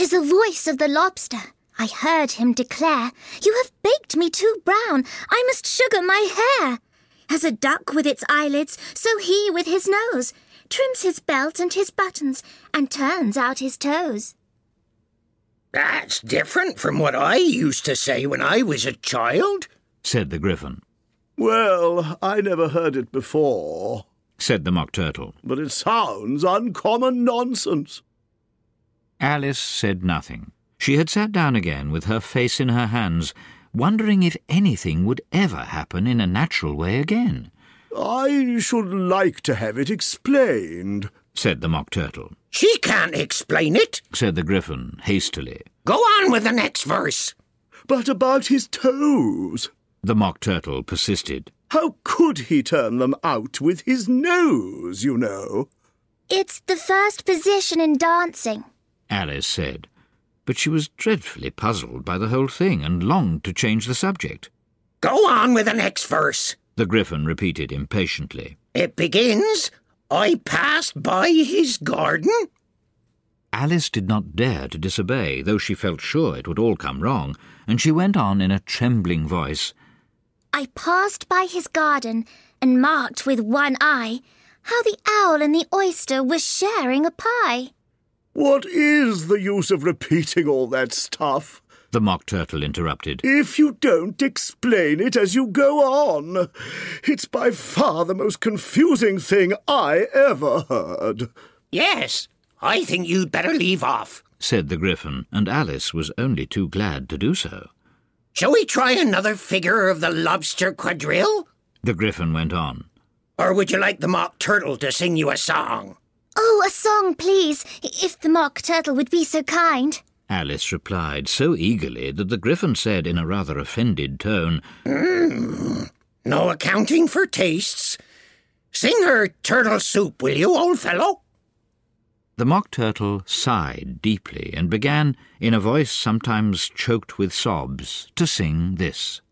'Tis the voice of the lobster. I heard him declare, "You have baked me too brown, I must sugar my hair." As a duck with its eyelids, so he with his nose trims his belt and his buttons, and turns out his toes. "That's different from what I used to say when I was a child," said the Gryphon. "Well, I never heard it before," said the Mock Turtle. "but it sounds uncommon nonsense." Alice said nothing. She had sat down again with her face in her hands, wondering if anything would ever happen in a natural way again. "I should like to have it explained," said the Mock Turtle. "She can't explain it," said the Gryphon hastily. "Go on with the next verse." "But about his toes," the Mock Turtle persisted. "How could he turn them out with his nose, you know?" "It's the first position in dancing," Alice said. But she was dreadfully puzzled by the whole thing and longed to change the subject. "Go on with the next verse," the Gryphon repeated impatiently. "It begins, 'I passed by his garden.'" Alice did not dare to disobey, though she felt sure it would all come wrong, and she went on in a trembling voice. "I passed by his garden and marked with one eye how the owl and the oyster were sharing a pie." "What is the use of repeating all that stuff?" the Mock Turtle interrupted. "If you don't explain it as you go on. It's by far the most confusing thing I ever heard." "Yes, I think you'd better leave off," said the Gryphon, and Alice was only too glad to do so. "Shall we try another figure of the lobster quadrille?" the Gryphon went on. "Or would you like the Mock Turtle to sing you a song?" "Oh, a song, please, if the Mock Turtle would be so kind," Alice replied so eagerly that the Gryphon said in a rather offended tone, "No accounting for tastes. Sing her Turtle Soup, will you, old fellow?" The Mock Turtle sighed deeply and began, in a voice sometimes choked with sobs, to sing this.